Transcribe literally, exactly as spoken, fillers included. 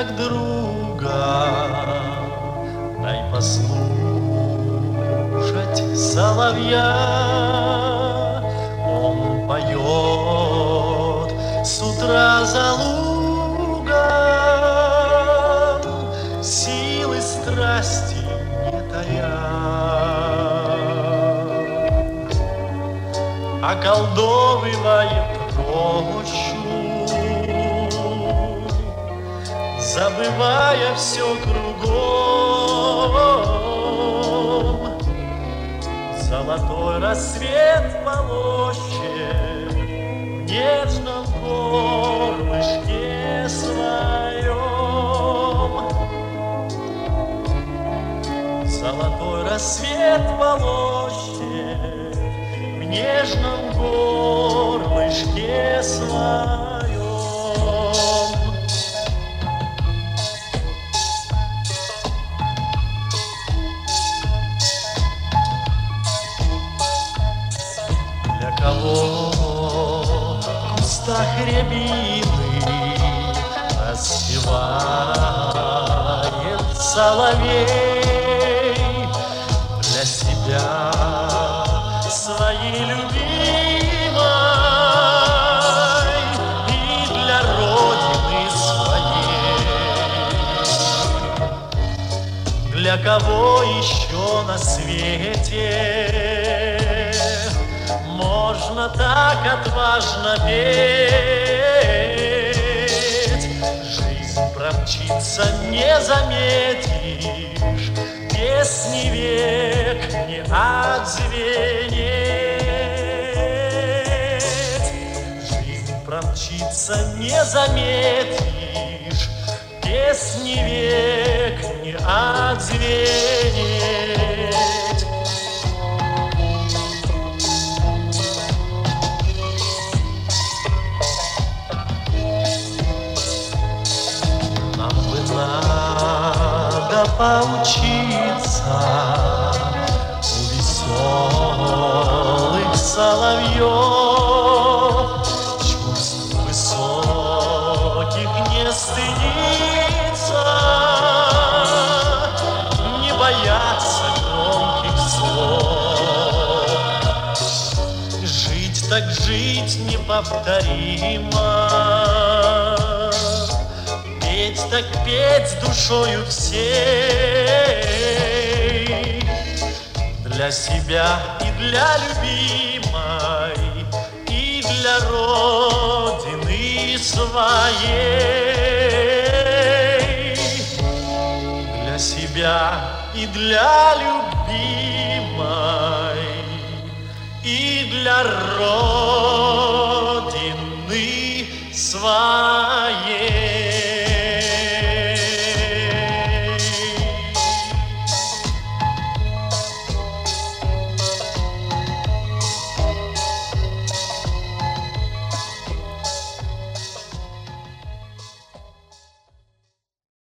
как друга, дай послушать соловья. Он поет с утра за лугом, силы страсти не тая, околдовывает рощу, забывая все кругом. Золотой рассвет полощет в нежном горлышке своем. Золотой рассвет полощет в нежном горлышке своем. Для кого в кустах рябины распевает соловей, для себя своей любимой и для родины своей. Для кого еще на свете можно так отважно петь? Жизнь промчится, не заметишь, песни век не отзвенеть. Жизнь промчится, не заметишь, песни век не отзвенеть. Нам бы надо поучиться у веселых соловьев, чувств высоких не стыдиться, не бояться громких слов. Жить так жить неповторимо, петь так петь душою всей, для себя и для любимой, и для родины своей. Для себя и для любимой, и для родины своей.